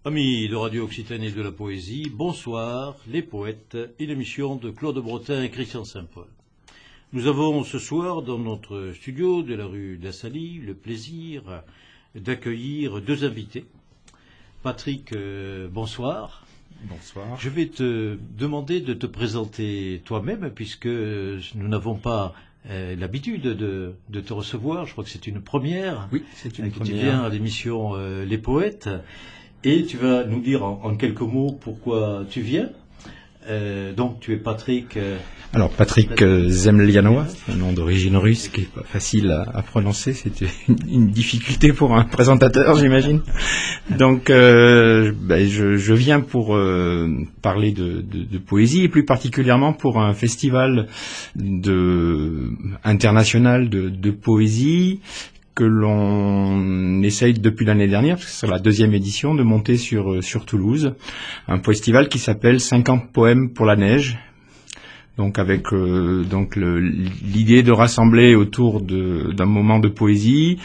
Amis de Radio Occitanie et de la Poésie, bonsoir, les poètes et l'émission de Claude Bretin et Christian Saint-Paul. Nous avons ce soir dans notre studio de la rue de la Salie le plaisir d'accueillir deux invités. Patrick, bonsoir. Bonsoir. Je vais te demander de te présenter toi-même puisque nous n'avons pas l'habitude de te recevoir. Je crois que c'est une première. Oui, c'est une première. Tu viens à l'émission Les Poètes. Et tu vas nous dire en quelques mots pourquoi tu viens. Donc tu es Patrick... Alors Patrick Zemlianois, un nom d'origine russe qui n'est pas facile à prononcer, c'était une difficulté pour un présentateur, j'imagine. Donc je viens pour parler de poésie et plus particulièrement pour un festival international de poésie que l'on essaye depuis l'année dernière, parce que c'est la deuxième édition, de monter sur Toulouse, un festival qui s'appelle 50 poèmes pour la neige, donc avec l'idée de rassembler autour d'un moment de poésie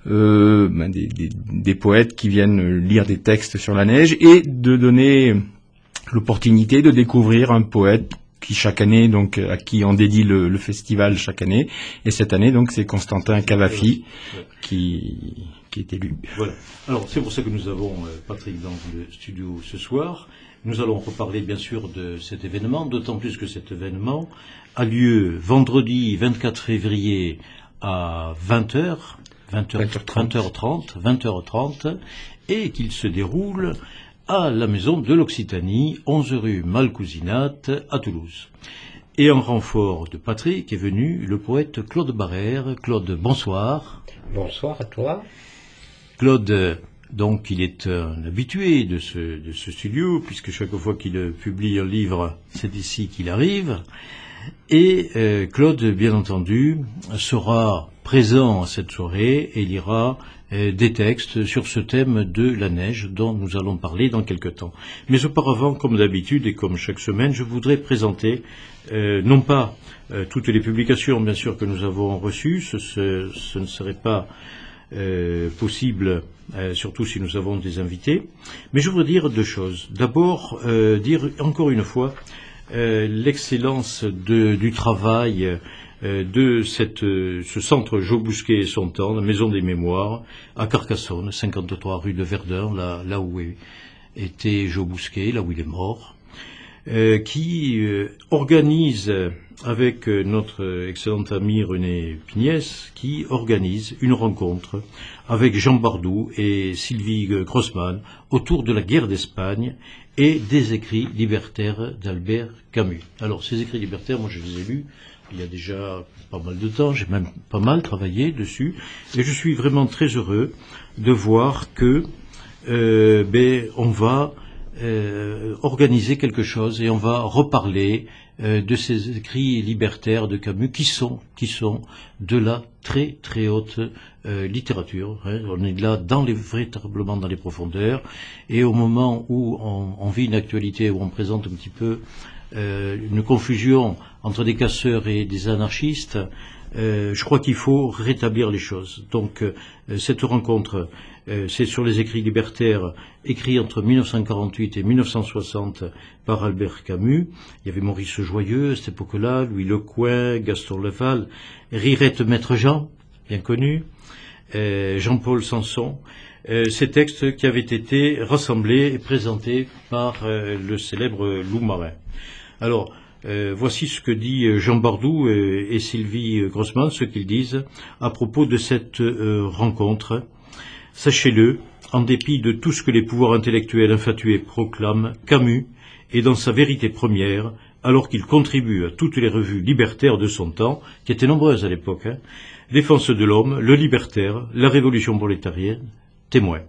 des poètes qui viennent lire des textes sur la neige et de donner l'opportunité de découvrir un poète qui chaque année, donc à qui on dédie le festival chaque année, et cette année donc c'est Constantin Cavafy qui est élu. Voilà. Alors c'est pour ça que nous avons Patrick dans le studio ce soir. Nous allons reparler bien sûr de cet événement, d'autant plus que cet événement a lieu vendredi 24 février à 20h30, et qu'il se déroule à la Maison de l'Occitanie, 11 rue Malcousinat, à Toulouse. Et en renfort de Patrick est venu le poète Claude Barrère. Claude, bonsoir. Bonsoir à toi. Claude, donc, il est un habitué de ce studio, puisque chaque fois qu'il publie un livre, c'est ici qu'il arrive. Et Claude, bien entendu, sera présent à cette soirée et lira des textes sur ce thème de la neige dont nous allons parler dans quelque temps. Mais auparavant, comme d'habitude et comme chaque semaine, je voudrais présenter non pas toutes les publications bien sûr que nous avons reçues, ce ne serait pas possible, surtout si nous avons des invités, mais je voudrais dire deux choses. D'abord, dire encore une fois l'excellence du travail de ce centre Jo Bousquet et son temps, la Maison des Mémoires, à Carcassonne, 53 rue de Verdun, là où était Jo Bousquet, là où il est mort, qui organise, avec notre excellent ami René Pignès, qui organise une rencontre avec Jean Bardou et Sylvie Grossman autour de la guerre d'Espagne et des écrits libertaires d'Albert Camus. Alors, ces écrits libertaires, moi je les ai lus il y a déjà pas mal de temps, j'ai même pas mal travaillé dessus, et je suis vraiment très heureux de voir que on va organiser quelque chose et on va reparler de ces écrits libertaires de Camus qui sont de la très très haute littérature. Hein. On est là véritablement dans les profondeurs, et au moment où on vit une actualité où on présente un petit peu une confusion entre des casseurs et des anarchistes, je crois qu'il faut rétablir les choses. Donc cette rencontre, c'est sur les écrits libertaires écrits entre 1948 et 1960 par Albert Camus. Il y avait Maurice Joyeux à cette époque-là, Louis Lecoing, Gaston Leval, Rirette Maître Jean, bien connu, Jean-Paul Sanson. Ces textes qui avaient été rassemblés et présentés par le célèbre Loup Marin. Alors, voici ce que dit Jean Bardou et Sylvie Grossman, ce qu'ils disent à propos de cette rencontre. Sachez-le, en dépit de tout ce que les pouvoirs intellectuels infatués proclament, Camus est dans sa vérité première, alors qu'il contribue à toutes les revues libertaires de son temps, qui étaient nombreuses à l'époque, Défense de l'homme, Le Libertaire, La Révolution prolétarienne, Témoin.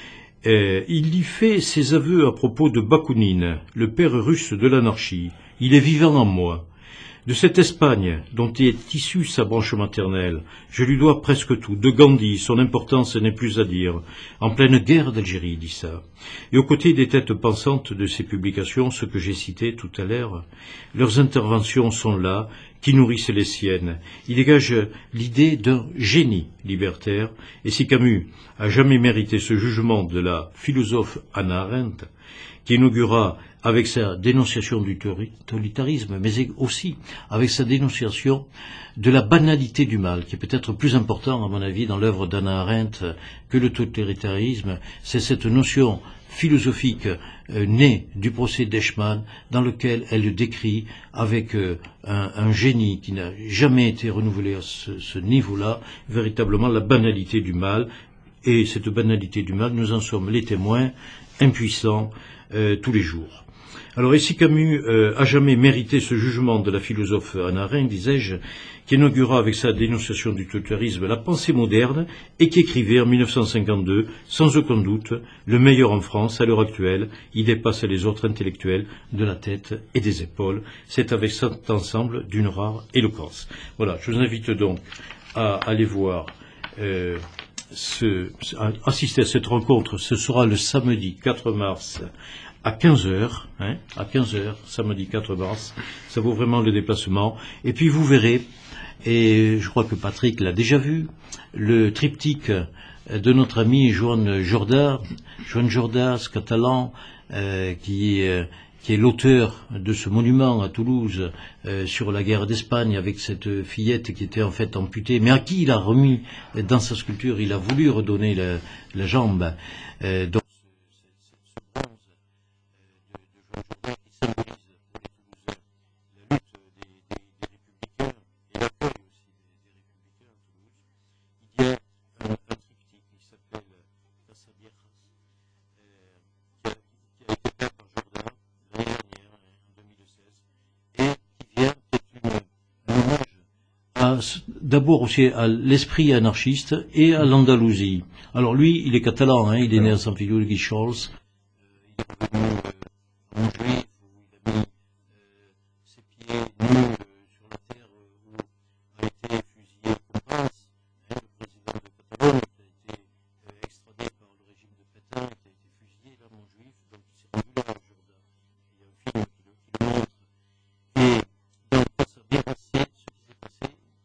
Il y fait ses aveux à propos de Bakounine, le père russe de l'anarchie. Il est vivant en moi. De cette Espagne, dont est issue sa branche maternelle, je lui dois presque tout. De Gandhi, son importance n'est plus à dire. En pleine guerre d'Algérie, dit ça. Et aux côtés des têtes pensantes de ses publications, ce que j'ai cité tout à l'heure, leurs interventions sont là, qui nourrissent les siennes. Il dégage l'idée d'un génie libertaire, et si Camus a jamais mérité ce jugement de la philosophe Hannah Arendt, qui inaugura avec sa dénonciation du totalitarisme, mais aussi avec sa dénonciation de la banalité du mal, qui est peut-être plus important, à mon avis, dans l'œuvre d'Hannah Arendt que le totalitarisme, c'est cette notion philosophique née du procès d'Eichmann, dans lequel elle décrit avec un génie qui n'a jamais été renouvelé à ce niveau-là, véritablement la banalité du mal. Et cette banalité du mal, nous en sommes les témoins impuissants tous les jours. Alors, et si Camus a jamais mérité ce jugement de la philosophe Hannah Arendt, disais-je, qui inaugura avec sa dénonciation du totalitarisme la pensée moderne et qui écrivait en 1952, sans aucun doute, le meilleur en France à l'heure actuelle, il dépasse les autres intellectuels de la tête et des épaules. C'est avec cet ensemble d'une rare éloquence. Voilà, je vous invite donc à aller voir, à assister à cette rencontre. Ce sera le samedi 4 mars à 15h, à 15h, samedi 4 mars. Ça vaut vraiment le déplacement. Et puis vous verrez, et je crois que Patrick l'a déjà vu, le triptyque de notre ami Joan Jorda, ce catalan, qui est l'auteur de ce monument à Toulouse sur la guerre d'Espagne, avec cette fillette qui était en fait amputée, mais à qui il a remis dans sa sculpture, il a voulu redonner la jambe. Donc, d'abord aussi à l'esprit anarchiste et à l'Andalousie. Alors lui, il est catalan, il est né à San Feliu de Guíxols. Il est revenu en juif, où il a mis ses pieds nus sur la terre où a été fusillé Compas, le président de Catalogne, qui a été extradé par le régime de Pétain, qui a été fusillé, là, mon juif, donc il s'est rendu là à Jourdain. Il y a un film qui le montre. Et dans le cas, ça a bien passé, ce qui s'est passé.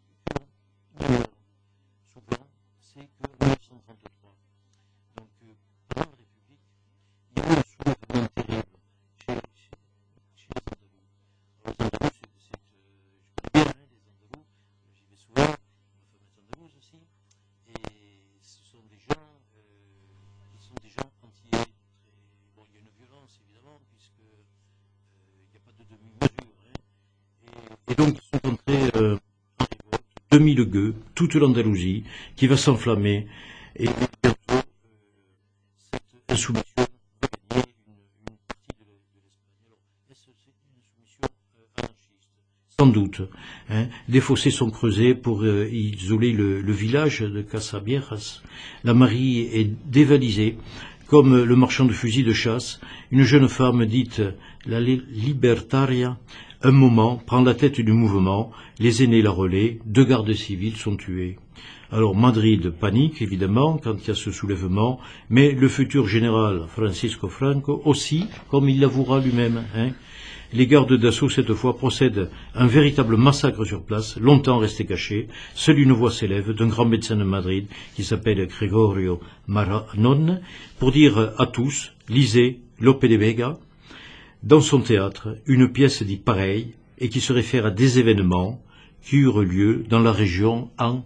Souvent, c'est que 1933. Donc, pendant la République, il y a eu un soulèvement terrible chez les Andalous. Alors, les Andalous, je connais bien les Andalous, j'y vais souvent, ma femme est andalouse aussi, et ce sont des gens entiers. Bon, il y a une violence, évidemment, puisque il n'y a pas de demi-mesure. Et donc, ils sont entrés 2000 gueux, toute l'Andalousie, qui va s'enflammer, et bientôt, cette insoumission va gagner une partie de l'Espagne. Alors, est-ce une insoumission anarchiste? Sans doute. Des fossés sont creusés pour isoler le village de Casabiejas. La mairie est dévalisée, comme le marchand de fusils de chasse. Une jeune femme dite la libertaria, un moment, prend la tête du mouvement, les aînés la relaient, 2 gardes civils sont tués. Alors Madrid panique, évidemment, quand il y a ce soulèvement, mais le futur général Francisco Franco aussi, comme il l'avouera lui-même. Les gardes d'assaut, cette fois, procèdent à un véritable massacre sur place, longtemps resté caché. Seule une voix s'élève d'un grand médecin de Madrid, qui s'appelle Gregorio Maranon, pour dire à tous, lisez Lope de Vega, dans son théâtre, une pièce dit pareille, et qui se réfère à des événements qui eurent lieu dans la région en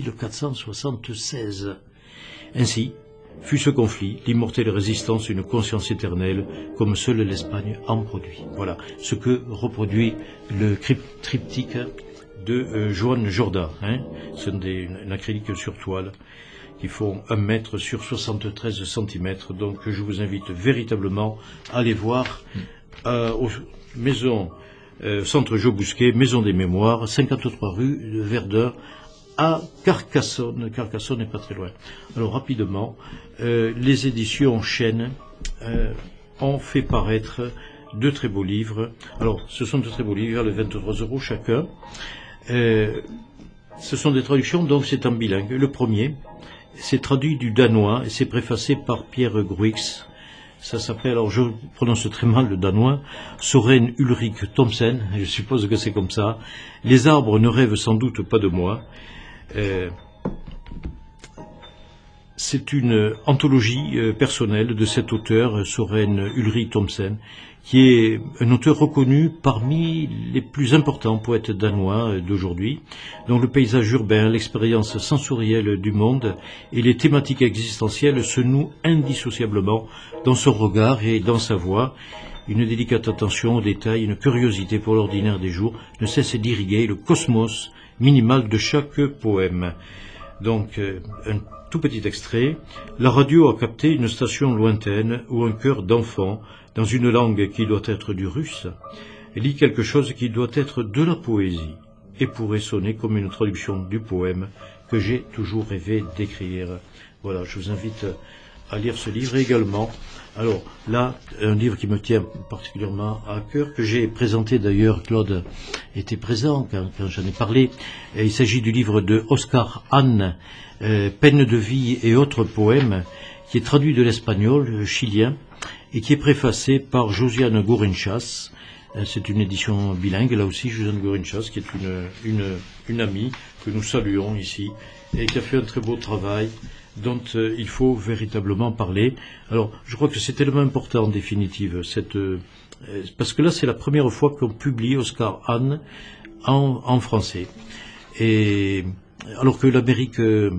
1476. Ainsi fut ce conflit, l'immortelle résistance, une conscience éternelle, comme seule l'Espagne en produit. Voilà ce que reproduit le triptyque de Joan Jorda. Ce sont une acrylique sur toile qui font 1 mètre sur 73 cm. Donc je vous invite véritablement à aller voir aux maisons Centre Jo Bousquet, Maison des Mémoires, 53 rue de Verdun, à Carcassonne. Carcassonne n'est pas très loin. Alors rapidement, les éditions Chêne ont fait paraître 2 très beaux livres. Alors ce sont 2 très beaux livres, les 23 € chacun. Ce sont des traductions, donc c'est en bilingue. Le premier, c'est traduit du danois et c'est préfacé par Pierre Gruix. Ça s'appelle, alors je prononce très mal le danois, Soren Ulrik Thomsen, je suppose que c'est comme ça. Les arbres ne rêvent sans doute pas de moi. C'est une anthologie personnelle de cet auteur, Soren Ulrik Thomsen, qui est un auteur reconnu parmi les plus importants poètes danois d'aujourd'hui, dont le paysage urbain, l'expérience sensorielle du monde et les thématiques existentielles se nouent indissociablement dans son regard et dans sa voix. Une délicate attention aux détails, une curiosité pour l'ordinaire des jours ne cesse d'irriguer le cosmos minimal de chaque poème. Donc, un tout petit extrait. La radio a capté une station lointaine où un chœur d'enfant, dans une langue qui doit être du russe, lit quelque chose qui doit être de la poésie et pourrait sonner comme une traduction du poème que j'ai toujours rêvé d'écrire. Voilà, je vous invite à lire ce livre également. Alors là, un livre qui me tient particulièrement à cœur, que j'ai présenté d'ailleurs, Claude était présent quand j'en ai parlé. Et il s'agit du livre de Oscar Hahn, Peine de vie et autres poèmes, qui est traduit de l'espagnol chilien et qui est préfacé par Josiane Gourinchas. C'est une édition bilingue, là aussi, Josiane Gourinchas, qui est une amie que nous saluons ici et qui a fait un très beau travail dont il faut véritablement parler. Alors, je crois que c'est tellement important en définitive, parce que là, c'est la première fois qu'on publie Oscar Hahn en français. Et alors que l'Amérique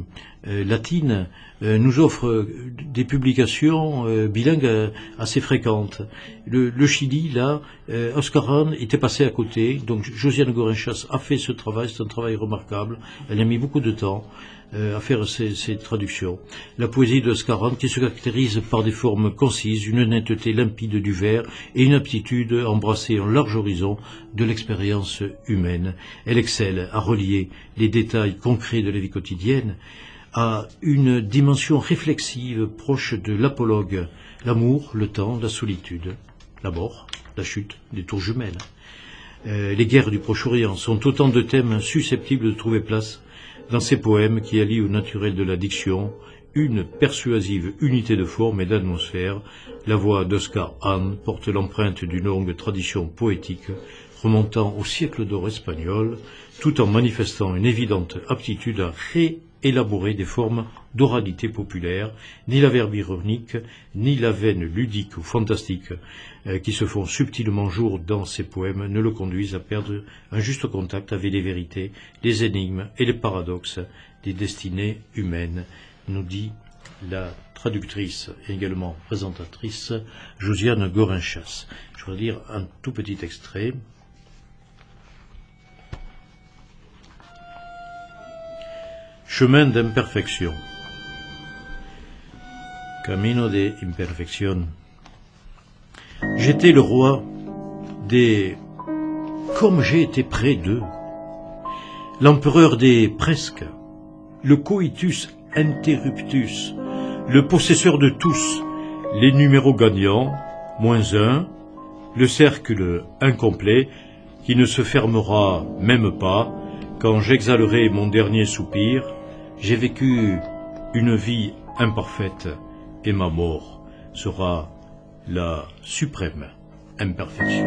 latine nous offre des publications bilingues assez fréquentes. Le Chili, là, Oscar Hahn était passé à côté, donc Josiane Gourinchas a fait ce travail, c'est un travail remarquable, elle a mis beaucoup de temps à faire ces traductions. La poésie d'Oscar Hahn qui se caractérise par des formes concises, une netteté limpide du vers et une aptitude à embrasser un large horizon de l'expérience humaine. Elle excelle à relier les détails concrets de la vie quotidienne à une dimension réflexive proche de l'apologue, l'amour, le temps, la solitude, la mort, la chute, des tours jumelles. Les guerres du Proche-Orient sont autant de thèmes susceptibles de trouver place dans ces poèmes qui allient au naturel de la diction une persuasive unité de forme et d'atmosphère. La voix d'Oscar Hahn porte l'empreinte d'une longue tradition poétique remontant au siècle d'or espagnol, tout en manifestant une évidente aptitude à réélaborer des formes d'oralité populaire. Ni la verbe ironique, ni la veine ludique ou fantastique qui se font subtilement jour dans ces poèmes ne le conduisent à perdre un juste contact avec les vérités, les énigmes et les paradoxes des destinées humaines, nous dit la traductrice et également présentatrice Josiane Gourinchas. Je vais lire un tout petit extrait. Chemin d'imperfection. Camino de imperfección. J'étais le roi des comme j'ai été près d'eux, l'empereur des presque, le coitus interruptus, le possesseur de tous, les numéros gagnants, -1, le cercle incomplet qui ne se fermera même pas quand j'exhalerai mon dernier soupir. J'ai vécu une vie imparfaite et ma mort sera la suprême imperfection.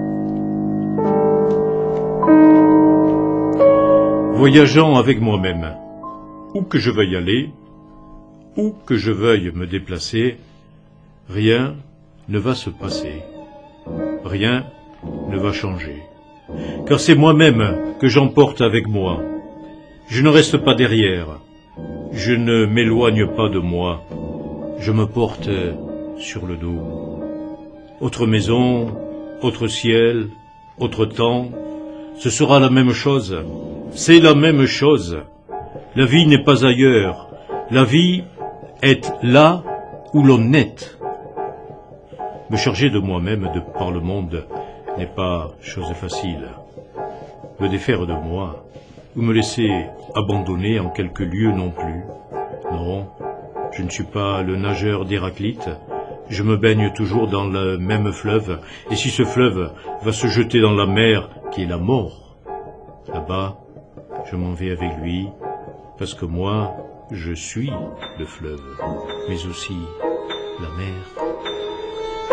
Voyageant avec moi-même, où que je veuille aller, où que je veuille me déplacer, rien ne va se passer, rien ne va changer, car c'est moi-même que j'emporte avec moi. Je ne reste pas derrière, je ne m'éloigne pas de moi, je me porte sur le dos. Autre maison, autre ciel, autre temps, ce sera la même chose, c'est la même chose. La vie n'est pas ailleurs, la vie est là où l'on est. Me charger de moi-même de par le monde n'est pas chose facile. Me défaire de moi, ou me laisser abandonner en quelque lieu non plus. Non, je ne suis pas le nageur d'Héraclite, je me baigne toujours dans le même fleuve, et si ce fleuve va se jeter dans la mer qui est la mort, là-bas, je m'en vais avec lui, parce que moi, je suis le fleuve, mais aussi la mer.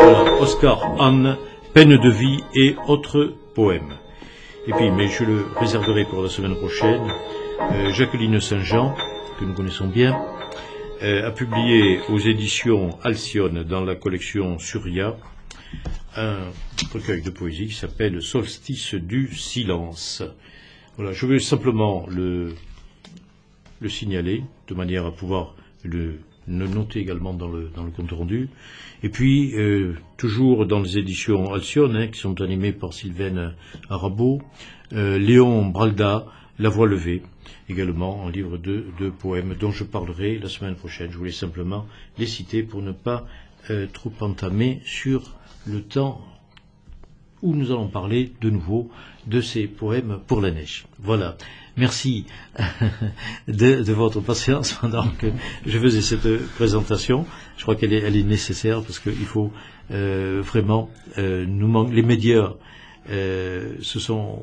Voilà, Oscar Hahn, Peine de vie et autres poèmes. Et puis, mais je le réserverai pour la semaine prochaine, Jacqueline Saint-Jean, que nous connaissons bien, a publié aux éditions Alcyone, dans la collection Surya, un recueil de poésie qui s'appelle Solstice du silence. Voilà, je veux simplement le signaler, de manière à pouvoir le noter également dans le compte rendu. Et puis, toujours dans les éditions Alcyone, qui sont animées par Sylvaine Arabeau, Léon Bralda, La Voix levée, également un livre de poèmes dont je parlerai la semaine prochaine. Je voulais simplement les citer pour ne pas trop entamer sur le temps où nous allons parler de nouveau de ces poèmes pour la neige. Voilà. Merci de votre patience pendant que je faisais cette présentation. Je crois qu'elle est nécessaire parce qu'il faut vraiment nous manquer. Les médias ont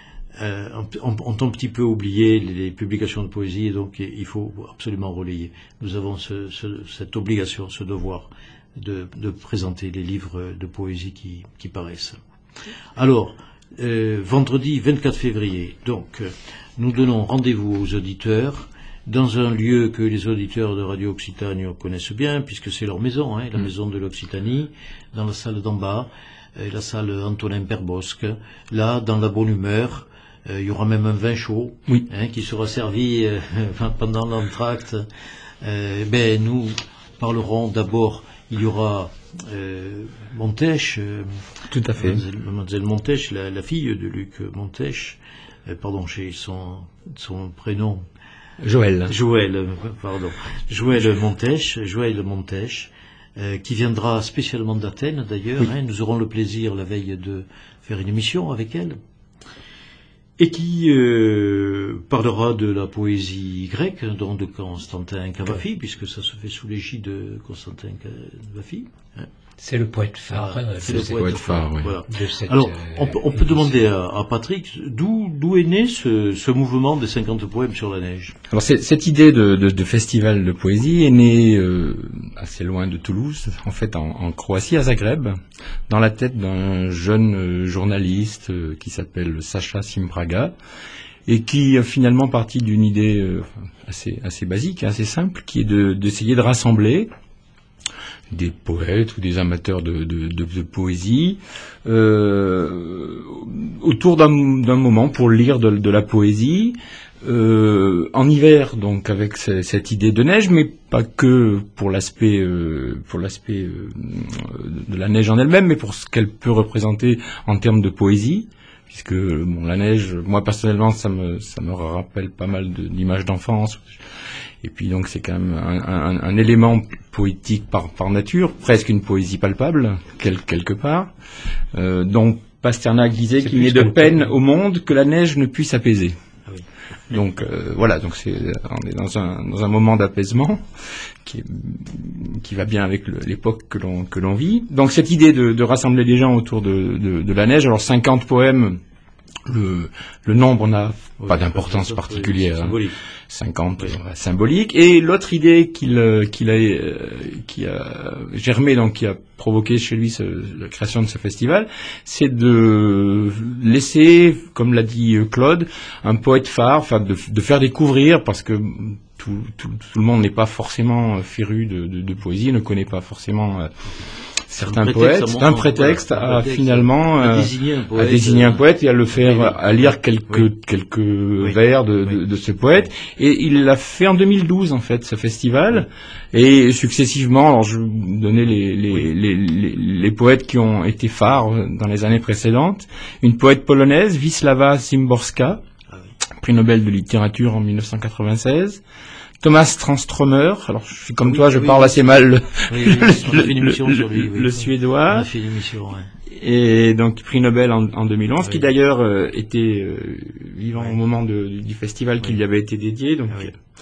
un petit peu oublié les publications de poésie et donc il faut absolument relayer. Nous avons cette obligation, ce devoir de présenter les livres de poésie qui paraissent. Alors, vendredi 24 février, donc, nous donnons rendez-vous aux auditeurs dans un lieu que les auditeurs de Radio Occitanie connaissent bien, puisque c'est leur maison, la maison de l'Occitanie, dans la salle d'en bas, la salle Antonin Perbosque. Là, dans la bonne humeur, il y aura même un vin chaud qui sera servi pendant l'entracte. Nous parlerons d'abord, il y aura Montèche, tout à fait. Mademoiselle Montèche, la fille de Luc Montèche, j'ai son prénom. Joël Montèche, qui viendra spécialement d'Athènes d'ailleurs. Nous aurons le plaisir la veille de faire une émission avec elle. Et qui parlera de la poésie grecque, donc de Constantin Cavafy, puisque ça se fait sous l'égide de Constantin Cavafy. C'est le poète phare. C'est le poète phare, oui. Voilà. Cette, alors, on peut demander à Patrick, d'où est né ce mouvement des 50 poèmes sur la neige? Alors, cette idée de festival de poésie est née assez loin de Toulouse, en fait en Croatie, à Zagreb, dans la tête d'un jeune journaliste qui s'appelle Sacha Simpraga, et qui a finalement parti d'une idée assez basique, assez simple, qui est d'essayer de rassembler des poètes ou des amateurs de poésie autour d'un moment pour lire de la poésie en hiver, donc avec cette idée de neige, mais pas que pour l'aspect de la neige en elle-même, mais pour ce qu'elle peut représenter en termes de poésie, puisque la neige, moi personnellement, ça me rappelle pas mal d'images d'enfance. Et puis donc c'est quand même un élément poétique par nature, presque une poésie palpable, quelque part. Donc Pasternak disait qu'il n'est de peine au monde que la neige ne puisse apaiser. Ah oui. Donc voilà, donc on est dans un moment d'apaisement qui va bien avec l'époque que l'on vit. Donc cette idée de rassembler les gens autour de la neige, alors 50 poèmes, le nombre n'a pas d'importance particulière. Symbolique. 50 symbolique. Et l'autre idée qui a germé, donc qui a provoqué chez lui la création de ce festival, c'est de laisser, comme l'a dit Claude, un poète phare, enfin de faire découvrir, parce que tout le monde n'est pas forcément féru de poésie, ne connaît pas forcément certains poètes. C'est un prétexte à finalement à désigner un poète et à le faire, à lire quelques vers de ce poète. Et il l'a fait en 2012 en fait, ce festival. Et successivement, alors je vais vous donner les poètes qui ont été phares dans les années précédentes. Une poète polonaise, Wisława Szymborska, prix Nobel de littérature en 1996. Thomas Tranströmer, alors je suis comme toi, je parle assez mal le suédois. On a fait une émission, Et donc prix Nobel en 2011, qui d'ailleurs était vivant au moment du festival qui lui avait été dédié. Donc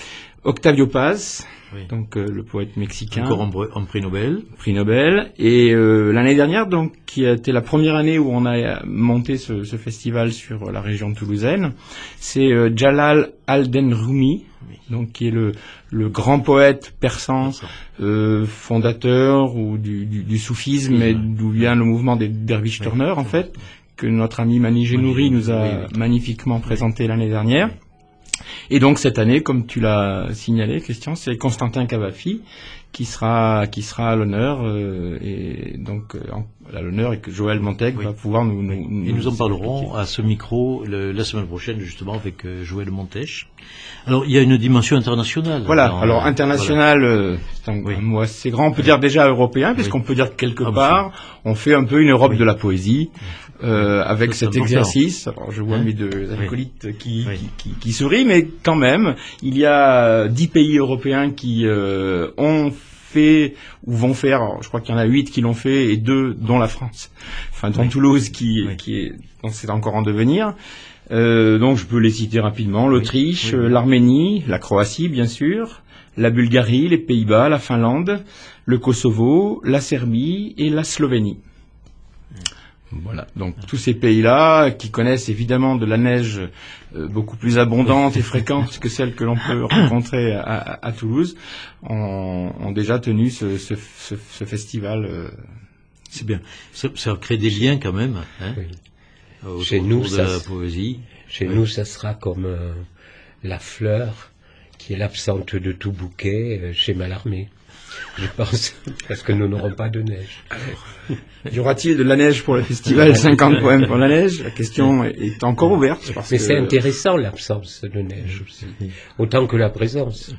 Octavio Paz, Oui. donc le poète mexicain. Encore en prix Nobel. Prix Nobel. Et l'année dernière, donc, qui a été la première année où on a monté ce festival sur la région toulousaine, c'est Jalal al-Din Rumi, donc qui est le grand poète persan, fondateur ou du soufisme, et d'où vient le mouvement des derviches turneurs, en fait, que notre ami Mani Génouri nous a magnifiquement présenté l'année dernière. Et donc cette année, comme tu l'as signalé, Christian, c'est Constantin Cavafi qui sera à l'honneur, et donc à l'honneur, et que Joël Montaigne va pouvoir nous et nous en parlerons à ce micro la semaine prochaine, justement, avec Joël Montaigne. Alors, il y a une dimension internationale. Voilà, alors international, c'est un mot assez grand, on peut dire déjà européen, puisqu'on peut dire que quelque part, on fait un peu une Europe de la poésie, avec cet exercice. Alors, je vois mes deux acolytes qui sourient, mais quand même, il y a 10 pays européens qui ont fait ou vont faire, alors, je crois qu'il y en a 8 qui l'ont fait et 2 dont la France, enfin dont Toulouse qui est, donc c'est encore en devenir. Donc je peux les citer rapidement: l'Autriche, l'Arménie, la Croatie bien sûr, la Bulgarie, les Pays-Bas, la Finlande, le Kosovo, la Serbie et la Slovénie. Voilà, donc tous ces pays-là, qui connaissent évidemment de la neige beaucoup plus abondante et fréquente que celle que l'on peut rencontrer à Toulouse, ont déjà tenu ce festival. C'est bien. Ça crée des liens quand même. Hein, chez nous, de la poésie. Chez nous, ça sera comme la fleur qui est l'absente de tout bouquet chez Mallarmé, je pense, parce que nous n'aurons pas de neige. Alors, y aura-t-il de la neige pour le festival 50 poèmes pour la neige? La question est encore ouverte. Mais c'est intéressant, l'absence de neige aussi, autant que la présence.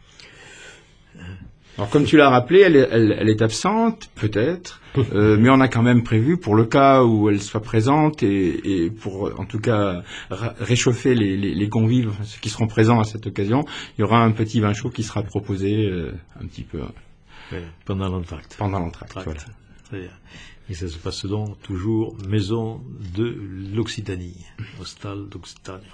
Alors comme tu l'as rappelé, elle est absente, peut-être, mais on a quand même prévu, pour le cas où elle soit présente, et pour en tout cas réchauffer les convives, ceux qui seront présents à cette occasion, il y aura un petit vin chaud qui sera proposé un petit peu pendant l'entracte. Voilà. Très bien. Et ça se passe donc toujours maison de l'Occitanie, Hostal d'Occitanie.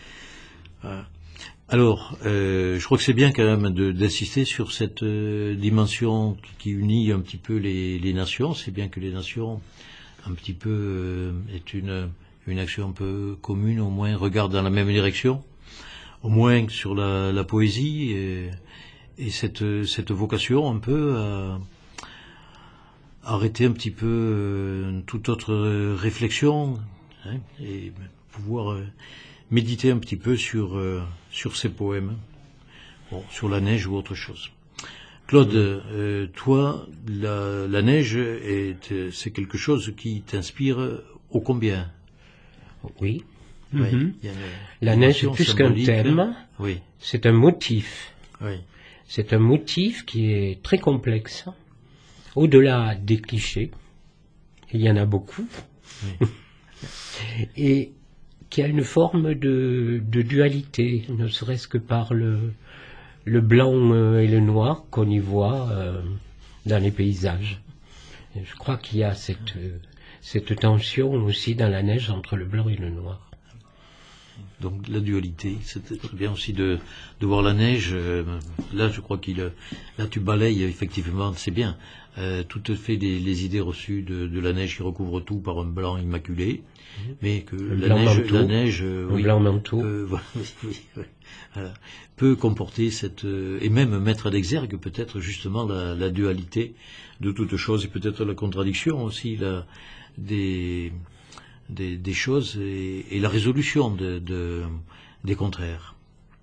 Alors, je crois que c'est bien quand même d'insister sur cette dimension qui unit un petit peu les nations. C'est bien que les nations, un petit peu, est une action un peu commune, au moins regardent dans la même direction, au moins sur la poésie et cette vocation un peu à arrêter un petit peu toute autre réflexion, hein, et pouvoir méditer un petit peu sur ces poèmes, sur la neige ou autre chose. Claude, toi, la neige, c'est quelque chose qui t'inspire ô combien? Oui. Mm-hmm. La neige est plus qu'un thème, c'est un motif. Oui. C'est un motif qui est très complexe, au-delà des clichés, il y en a beaucoup, et qui a une forme de dualité, ne serait-ce que par le blanc et le noir qu'on y voit dans les paysages. Et je crois qu'il y a cette tension aussi dans la neige entre le blanc et le noir. Donc la dualité, c'est très bien aussi de voir la neige. Là, je crois là tu balayes effectivement, c'est bien. Tout à fait les idées reçues de la neige qui recouvre tout par un blanc immaculé, mais que la neige, blanc manteau, peut comporter et même mettre à l'exergue peut-être justement la dualité de toute chose, et peut-être la contradiction aussi des choses et la résolution des contraires.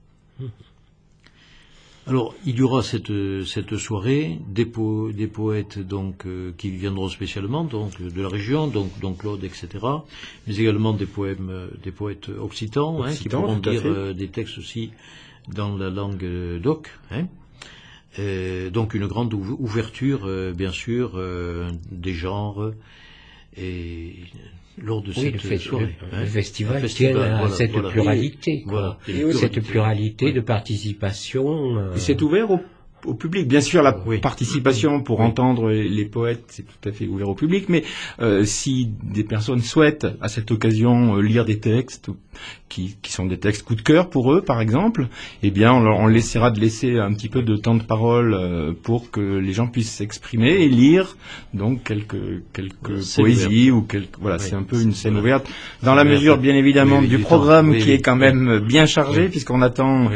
Alors, il y aura cette soirée des poètes donc qui viendront spécialement donc de la région, donc Claude, etc. Mais également des poètes occitans, qui pourront dire des textes aussi dans la langue d'oc. Donc une grande ouverture, bien sûr, des genres et lors de cette soirée. Le festival tient à cette pluralité. Cette pluralité de participation. Et c'est ouvert au public. Bien sûr, la Oui. participation pour entendre les poètes, c'est tout à fait ouvert au public, mais si des personnes souhaitent à cette occasion lire des textes qui sont des textes coup de cœur pour eux, par exemple, eh bien, on essaiera de laisser un petit peu de temps de parole pour que les gens puissent s'exprimer et lire donc quelques poésies ou voilà, c'est un peu une scène ouverte dans la mesure, bien évidemment, du programme qui est quand même bien chargé, puisqu'on attend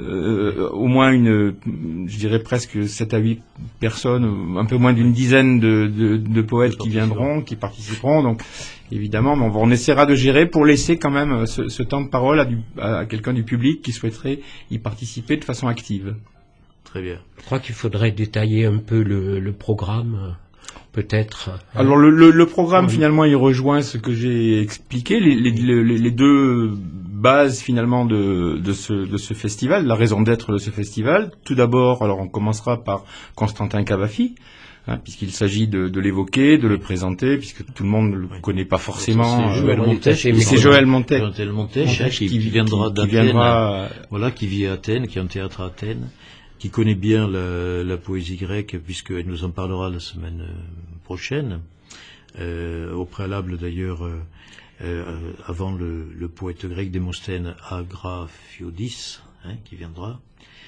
au moins je dirais presque 7 à 8 personnes, un peu moins d'une dizaine de poètes qui viendront, qui participeront. Donc, évidemment, on essaiera de gérer pour laisser quand même ce temps de parole à quelqu'un du public qui souhaiterait y participer de façon active. Très bien. Je crois qu'il faudrait détailler un peu le programme, peut-être. Alors le programme, finalement, il rejoint ce que j'ai expliqué, les deux bases finalement de ce festival, la raison d'être de ce festival. Tout d'abord, alors on commencera par Constantin Cavafy, puisqu'il s'agit de l'évoquer, de le présenter, puisque tout le monde ne le connaît pas forcément. C'est Joël Montèche. C'est Joël Montèche. Joël Montèche, qui viendra d'Athènes, voilà, qui vit à Athènes, qui a un théâtre à Athènes, qui connaît bien la poésie grecque, puisqu'elle nous en parlera la semaine prochaine, au préalable d'ailleurs, avant le poète grec Démosthène Agraphiodis, qui viendra.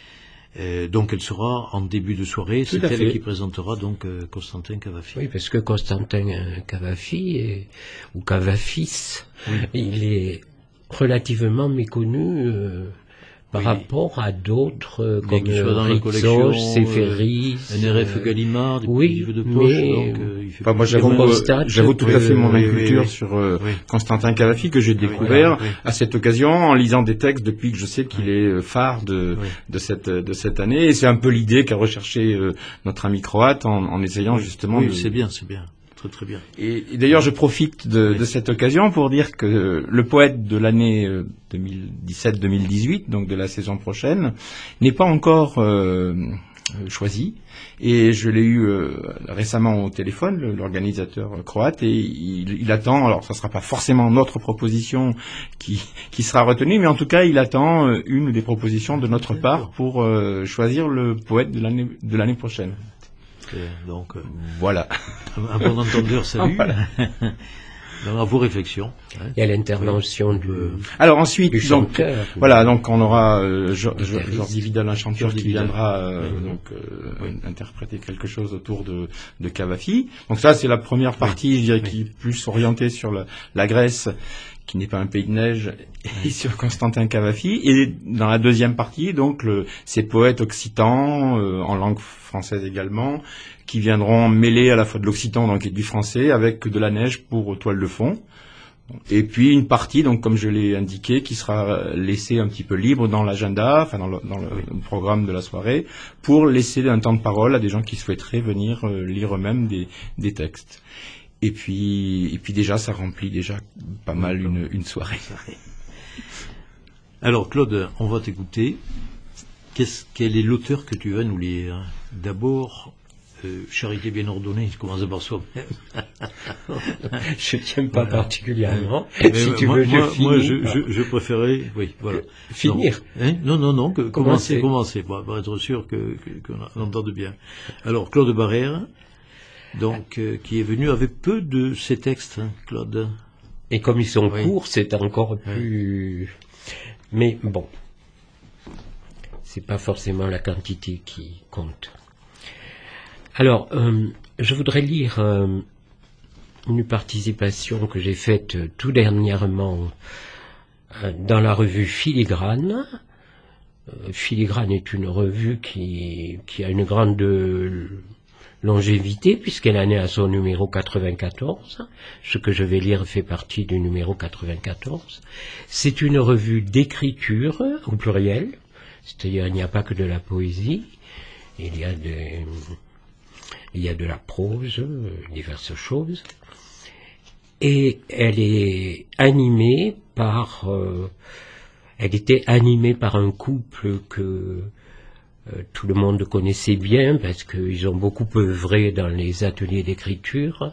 Donc elle sera en début de soirée, c'est elle qui présentera donc Constantin Cavafy. Oui, parce que Constantin Cavafy, ou Cavafis, il est relativement méconnu par rapport à d'autres comme Ritsos, Séphéris, NRF Gallimard, des livres de poche. Mais donc, moi j'avoue tout à fait mon inculture sur Constantin Cavafy que j'ai découvert à cette occasion en lisant des textes depuis que je sais qu'il est phare de cette année, et c'est un peu l'idée qu'a recherché notre ami croate en essayant justement c'est bien. Très bien. Et d'ailleurs, je profite de cette occasion pour dire que le poète de l'année 2017-2018, donc de la saison prochaine, n'est pas encore choisi. Et je l'ai eu récemment au téléphone, l'organisateur croate, et il attend, alors ça sera pas forcément notre proposition qui sera retenue, mais en tout cas, il attend une des propositions de notre part pour choisir le poète de l'année prochaine. Donc, voilà. Un bon entendeur, salut. Voilà. Donc, à vos réflexions. Il y a l'intervention Alors ensuite, du chanteur. Donc on aura Jordi Vidal, un chanteur qui viendra interpréter quelque chose autour de Cavafy. Donc ça, c'est la première partie, je dirais, qui est plus orientée sur la Grèce, qui n'est pas un pays de neige, et sur Constantin Cavafy. Et dans la deuxième partie, donc, ces poètes occitans, en langue française également, qui viendront mêler à la fois de l'occitan, donc, et du français, avec de la neige pour toile de fond. Et puis une partie, donc, comme je l'ai indiqué, qui sera laissée un petit peu libre dans l'agenda, enfin, dans le programme de la soirée, pour laisser un temps de parole à des gens qui souhaiteraient venir lire eux-mêmes des textes. Et puis déjà, ça remplit déjà pas mal une soirée. Alors Claude, on va t'écouter. Quel est l'auteur que tu vas nous lire? D'abord, Charité bien ordonnée, je commence par soi-même. Je ne tiens pas particulièrement. Si tu veux, je préférais, finir. Non, commencer, pour être sûr qu'on entende bien. Alors, Claude Barrère, donc, qui est venu avec peu de ses textes, Claude. Et comme ils sont courts, c'est encore plus... Mais bon, c'est pas forcément la quantité qui compte. Alors, je voudrais lire une participation que j'ai faite tout dernièrement dans la revue Filigrane. Filigrane est une revue qui a une grande longévité, puisqu'elle en est à son numéro 94. Ce que je vais lire fait partie du numéro 94. C'est une revue d'écriture, au pluriel, c'est-à-dire il n'y a pas que de la poésie, il y a de la prose, diverses choses, et elle est animée par... elle était animée par un couple que tout le monde connaissait bien, parce qu'ils ont beaucoup œuvré dans les ateliers d'écriture,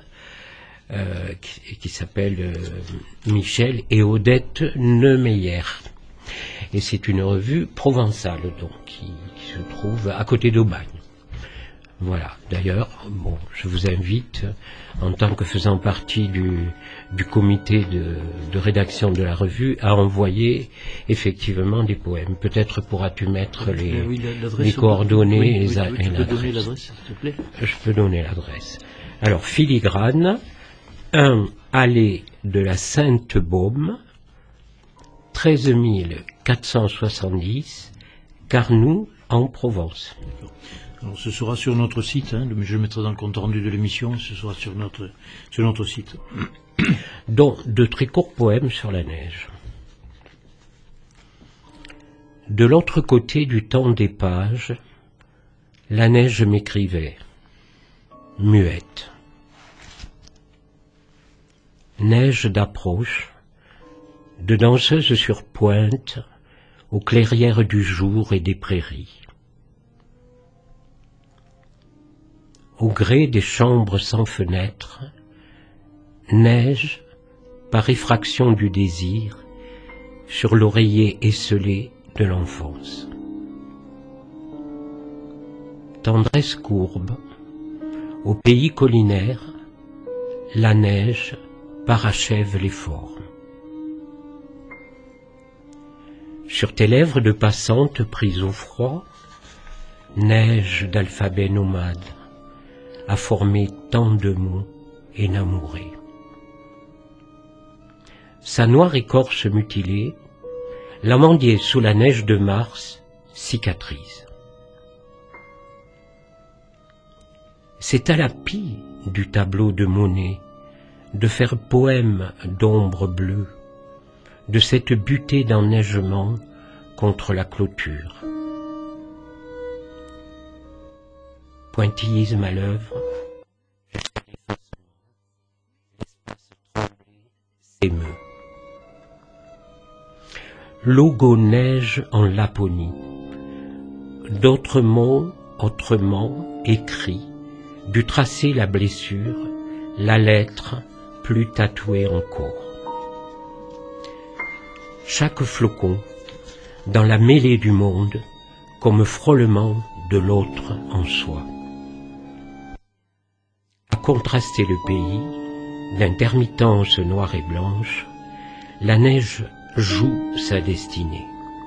qui s'appellent Michel et Odette Neumeyer. Et c'est une revue provençale, donc, qui se trouve à côté d'Aubagne. Voilà. D'ailleurs, bon, je vous invite, en tant que faisant partie du comité de rédaction de la revue, à envoyer effectivement des poèmes. Peut-être pourras-tu mettre les coordonnées et l'adresse. Tu peux donner l'adresse, s'il te plaît? Je peux donner l'adresse. Alors, Filigrane, 1 allée de la Sainte-Baume, 13 470, Carnoux, en Provence. Alors, ce sera sur notre site, hein, je le mettrai dans le compte rendu de l'émission, ce sera sur notre site. Dont de très courts poèmes sur la neige. De l'autre côté du temps des pages, la neige m'écrivait, muette. Neige d'approche, de danseuse sur pointe, aux clairières du jour et des prairies. Au gré des chambres sans fenêtres, neige, par effraction du désir, sur l'oreiller esselé de l'enfance. Tendresse courbe, au pays collinaire, la neige parachève les formes. Sur tes lèvres de passante prises au froid, neige d'alphabet nomade, a formé tant de mots énamourés. Sa noire écorce mutilée, l'amandier sous la neige de mars cicatrise. C'est à la pie du tableau de Monet de faire poème d'ombre bleue, de cette butée d'enneigement contre la clôture. Pointillisme à l'œuvre, l'espace tremblé s'émeut. Logo neige en Laponie, d'autres mots autrement écrits, dut tracer la blessure, la lettre plus tatouée encore. Chaque flocon, dans la mêlée du monde, comme frôlement de l'autre en soi. À contraster le pays, d'intermittence noire et blanche, la neige joue sa destinée.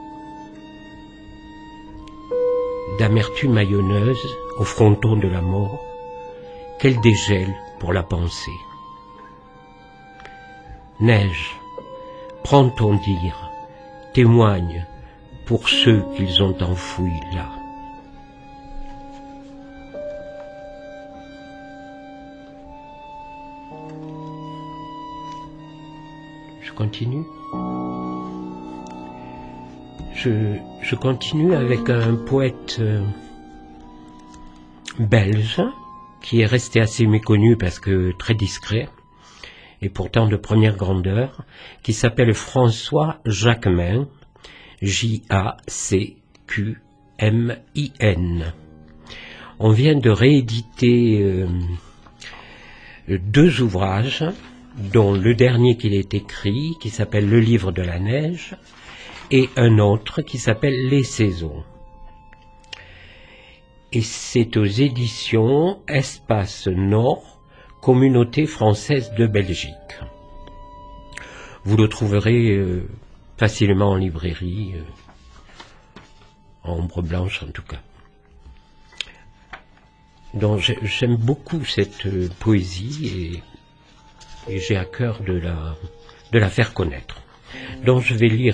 D'amertume aïonneuse au fronton de la mort, qu'elle dégèle pour la pensée. Neige, prends ton dire, témoigne pour ceux qu'ils ont enfouis là. Je continue. Je continue avec un poète belge qui est resté assez méconnu parce que très discret et pourtant de première grandeur, qui s'appelle François Jacquemin, J-A-C-Q-M-I-N. On vient de rééditer 2 ouvrages, dont le dernier qu'il ait écrit, qui s'appelle Le Livre de la Neige, et un autre qui s'appelle Les Saisons. Et c'est aux éditions Espace Nord, Communauté française de Belgique. Vous le trouverez facilement en librairie, en ombre blanche en tout cas. Donc j'aime beaucoup cette poésie et j'ai à cœur de la faire connaître. Donc je vais lire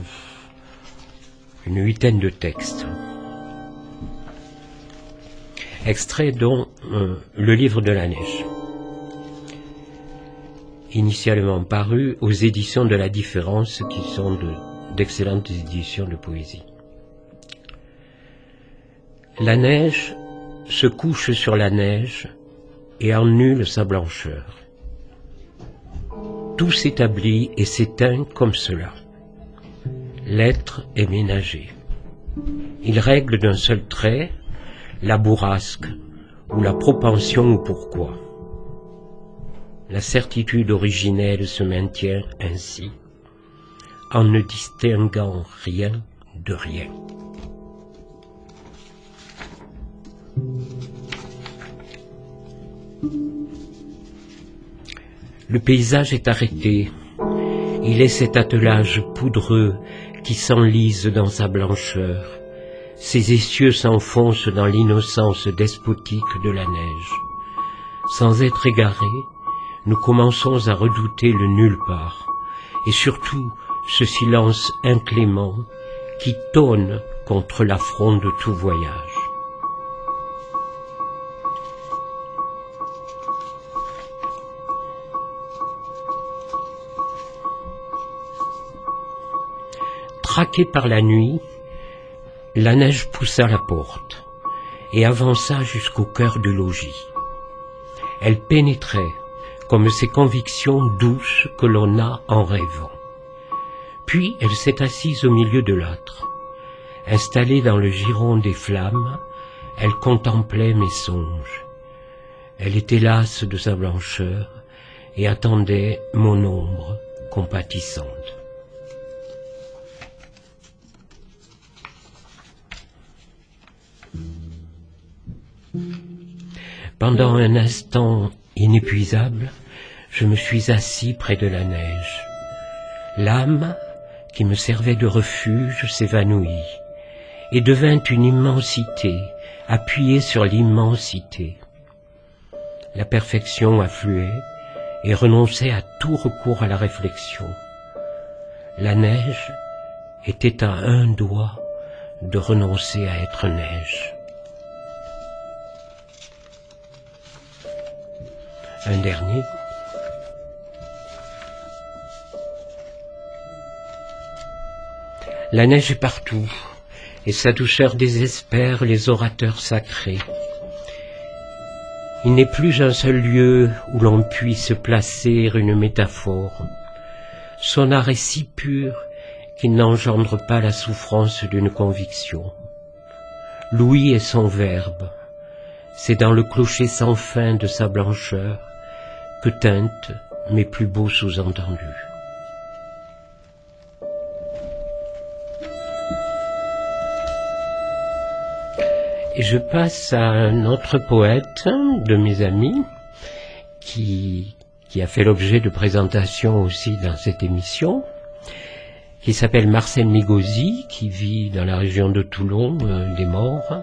une 8aine de textes. Extrait dont Le Livre de la Neige, initialement paru aux éditions de la Différence, qui sont d'excellentes éditions de poésie. La neige se couche sur la neige et annule sa blancheur. Tout s'établit et s'éteint comme cela. L'être est ménager. Il règle d'un seul trait la bourrasque ou la propension au pourquoi. La certitude originelle se maintient ainsi, en ne distinguant rien de rien. Le paysage est arrêté. Il est cet attelage poudreux qui s'enlise dans sa blancheur. Ses essieux s'enfoncent dans l'innocence despotique de la neige. Sans être égarés, nous commençons à redouter le nulle part, et surtout ce silence inclément qui tonne contre l'affront de tout voyage. Traquée par la nuit, la neige poussa la porte et avança jusqu'au cœur du logis. Elle pénétrait comme ces convictions douces que l'on a en rêvant. Puis elle s'est assise au milieu de l'âtre. Installée dans le giron des flammes, elle contemplait mes songes. Elle était lasse de sa blancheur et attendait mon ombre compatissante. Pendant un instant inépuisable, je me suis assis près de la neige. L'âme qui me servait de refuge s'évanouit et devint une immensité, appuyée sur l'immensité. La perfection affluait et renonçait à tout recours à la réflexion. La neige était à un doigt de renoncer à être neige. Un dernier. La neige est partout, et sa douceur désespère les orateurs sacrés. Il n'est plus un seul lieu où l'on puisse placer une métaphore. Son art est si pur qu'il n'engendre pas la souffrance d'une conviction. L'ouïe est son verbe. C'est dans le clocher sans fin de sa blancheur que teintent mes plus beaux sous-entendus. Et je passe à un autre poète de mes amis qui a fait l'objet de présentations aussi dans cette émission, qui s'appelle Marcel Migosi, qui vit dans la région de Toulon, des Morts,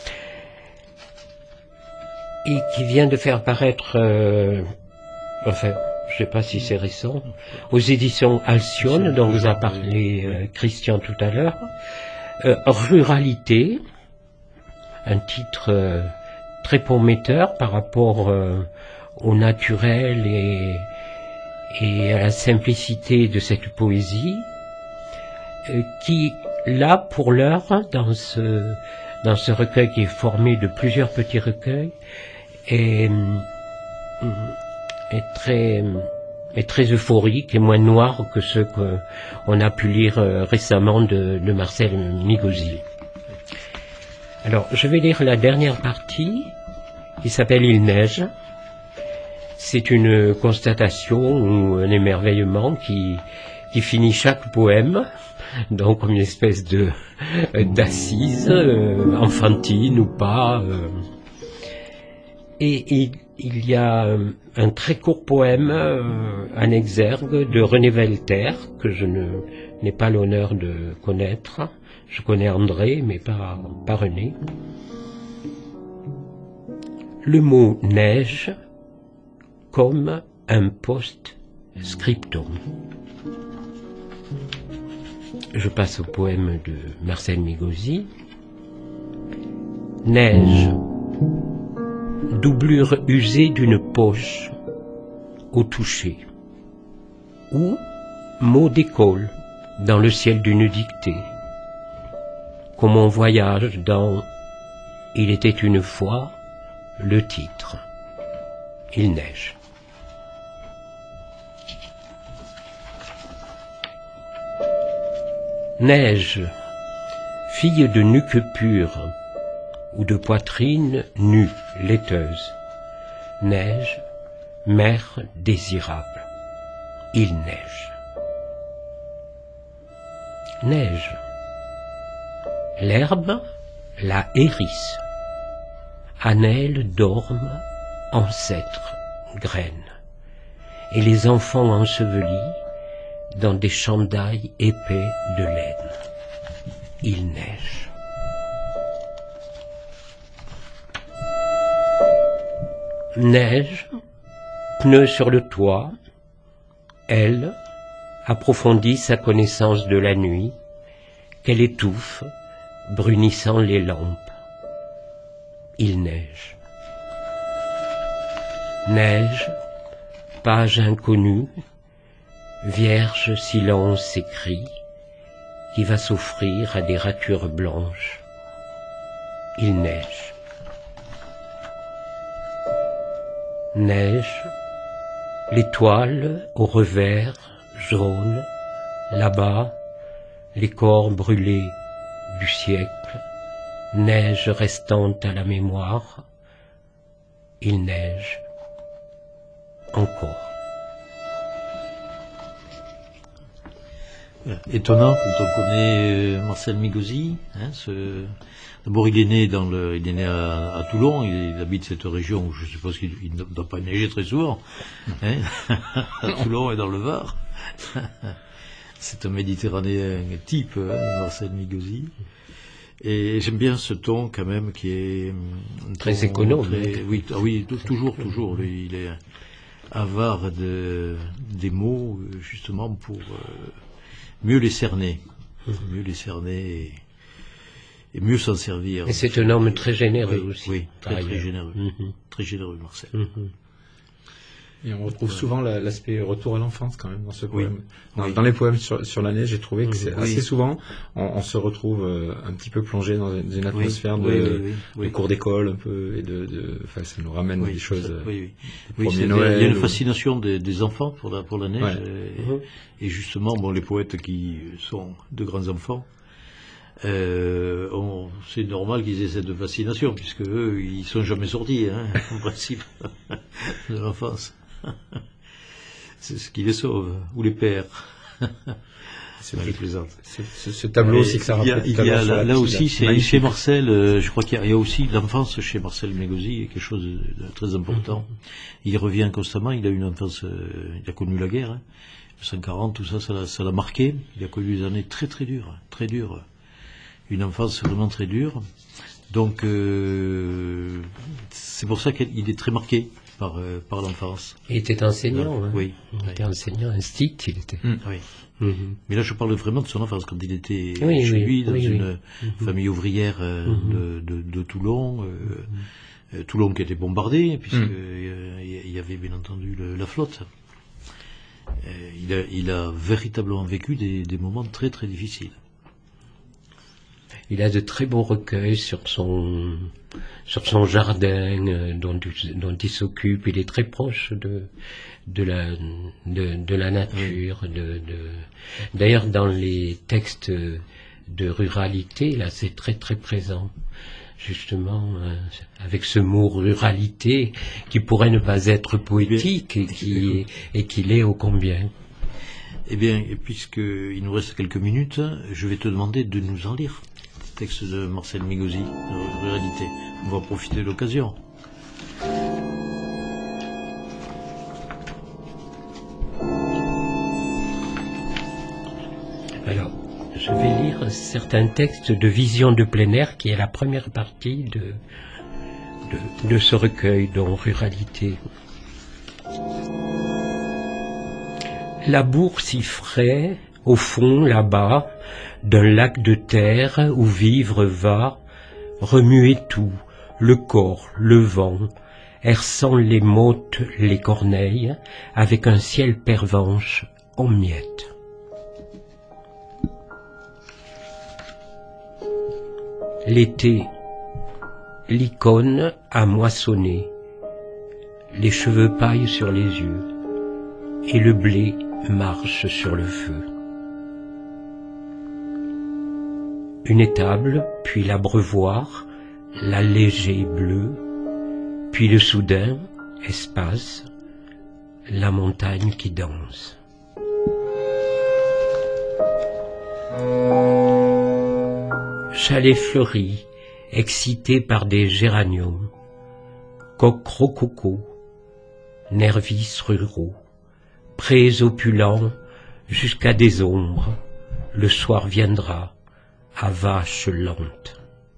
et qui vient de faire paraître, enfin, je ne sais pas si c'est récent, aux éditions Alcyone, dont vous a parlé Christian tout à l'heure, Ruralité, un titre très prometteur par rapport au naturel et à la simplicité de cette poésie, qui, là, pour l'heure, dans ce recueil qui est formé de plusieurs petits recueils, est très euphorique et moins noir que ceux qu'on a pu lire récemment de Marcel Migosi. Alors, je vais lire la dernière partie, qui s'appelle « Il neige ». C'est une constatation ou un émerveillement qui finit chaque poème, donc comme une espèce d'assise, enfantine ou pas. Et il y a un très court poème, un exergue de René Velter, que je n'ai pas l'honneur de connaître. Je connais André, mais pas René. Le mot neige comme un post-scriptum. Je passe au poème de Marcel Migosi. Neige, doublure usée d'une poche au toucher, ou mot d'école dans le ciel d'une dictée, comme on voyage dans « Il était une fois » le titre « Il neige ». Neige, fille de nuque pure, ou de poitrine nue, laiteuse. Neige, mère désirable. Il neige. neige. L'herbe, la hérisse. Annelle, dorme, ancêtre, graine. Et les enfants ensevelis dans des chandails épais de laine. Il neige. Neige, pneu sur le toit, elle approfondit sa connaissance de la nuit, qu'elle étouffe, brunissant les lampes. Il neige. Neige, page inconnue, vierge silence écrit, qui va s'offrir à des ratures blanches. Il neige. Neige, l'étoile au revers jaune, là-bas, les corps brûlés du siècle, neige restante à la mémoire, il neige encore. Étonnant quand on connaît Marcel Migozzi. D'abord, il est né à Toulon. Il habite cette région où je suppose qu'il ne doit pas neiger très souvent. À Toulon et dans le Var. C'est un Méditerranéen type, Marcel Migozzi. Et j'aime bien ce ton quand même qui est très économe. Oui, toujours. Lui, il est avare des mots justement pour mieux les cerner, et mieux s'en servir. Et c'est un homme très généreux aussi. Oui, très généreux. Très généreux, Marcel. Et on retrouve souvent l'aspect retour à l'enfance quand même dans ce poème. Dans les poèmes sur la neige, j'ai trouvé que c'est assez souvent, on se retrouve un petit peu plongé dans une atmosphère de cours d'école un peu, et ça nous ramène des choses. Noël, il y a une fascination des enfants pour la neige, et justement, les poètes qui sont de grands enfants, c'est normal qu'ils aient cette fascination, puisque eux, ils sont jamais sortis, en principe, de l'enfance. C'est ce qui les sauve, ou les perd. C'est ce tableau aussi que ça rappelle. Il y a là aussi, c'est chez Marcel, je crois qu'il y a aussi l'enfance chez Marcel Migozzi, quelque chose de très important. Il revient constamment, il a une enfance, il a connu la guerre, 1940, tout ça l'a marqué. Il a connu des années très dures. Une enfance vraiment très dure. Donc, c'est pour ça qu'il est très marqué par l'enfance. Il était enseignant, Oui. Il était enseignant, instit, il était. Oui. Mais là, je parle vraiment de son enfance, quand il était chez lui, dans une famille ouvrière de Toulon, Toulon qui était bombardée, puisqu'il y avait bien entendu la flotte. Il a véritablement vécu des moments très très difficiles. Il a de très beaux recueils sur son jardin dont il s'occupe. Il est très proche de la nature. D'ailleurs, dans les textes de ruralité, là, c'est très très présent. Justement, avec ce mot ruralité qui pourrait ne pas être poétique et qui l'est ô combien. Eh bien, puisqu'il nous reste quelques minutes, je vais te demander de nous en lire. Texte de Marcel Migozzi, de Ruralité. On va profiter de l'occasion. Alors, je vais lire certains textes de Vision de plein air, qui est la première partie de ce recueil, dont Ruralité. La bourse si frais, au fond, là-bas, d'un lac de terre où vivre va, remuer tout, le corps, le vent, herçant les mottes, les corneilles, avec un ciel pervenche en miettes. L'été, l'icône a moissonné, les cheveux paillent sur les yeux, et le blé marche sur le feu. Une étable, puis l'abreuvoir, l'allégé bleu, puis le soudain, espace, la montagne qui danse. Chalet fleuri, excité par des géraniums, coq rococo, nervis ruraux, prés opulents jusqu'à des ombres, le soir viendra à vache lente.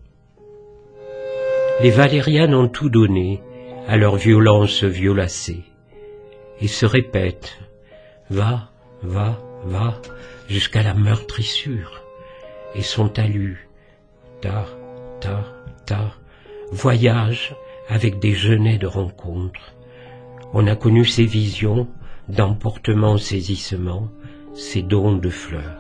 Les valérianes ont tout donné à leur violence violacée, et se répètent, va, va, va, jusqu'à la meurtrissure, et son talus, ta, ta, ta, voyage avec des genêts de rencontres. On a connu ces visions d'emportement, saisissement, ces dons de fleurs.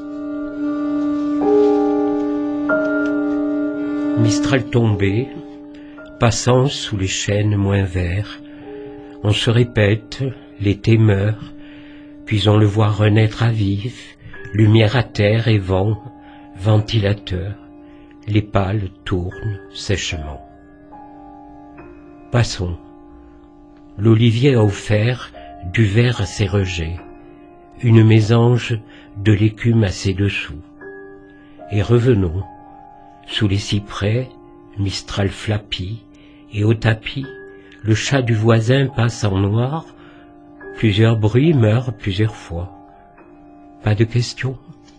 Mistral tombé, passant sous les chênes moins verts, on se répète, l'été meurt, puis on le voit renaître à vif, lumière à terre et vent, ventilateur, les pales tournent sèchement. Passons. L'olivier a offert du verre à ses rejets, une mésange de l'écume à ses dessous. Et revenons, sous les cyprès, Mistral flappit, et au tapis, le chat du voisin passe en noir, plusieurs bruits meurent plusieurs fois. Pas de questions.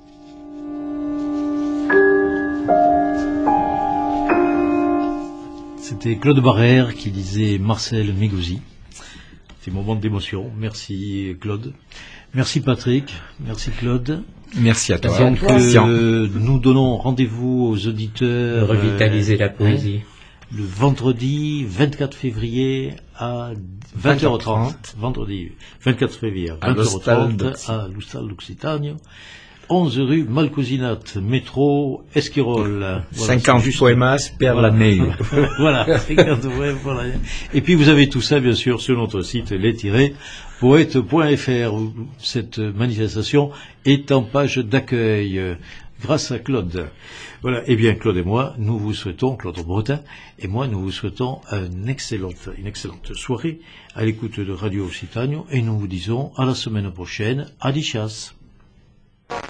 C'était Claude Barrère qui disait Marcel Mégouzi. C'est un moment d'émotion. Merci Claude. Merci Patrick. Merci Claude. Merci à toi. Donc, nous donnons rendez-vous aux auditeurs. Revitaliser la poésie. Le vendredi 24 février à 20h30. Vendredi 24 février à 20h30 à l'Hostal d'Occitanie. 11 rue Malcosinat, métro Esquirol. Voilà, 50 poémas per l'année. Voilà, 50 poèmes pour l'année. Et puis vous avez tout ça, bien sûr, sur notre site les-poètes.fr, où cette manifestation est en page d'accueil, grâce à Claude. Voilà, et bien Claude et moi, nous vous souhaitons, Claude Bretin et moi, nous vous souhaitons une excellente soirée à l'écoute de Radio Occitanie, et nous vous disons à la semaine prochaine, adicias.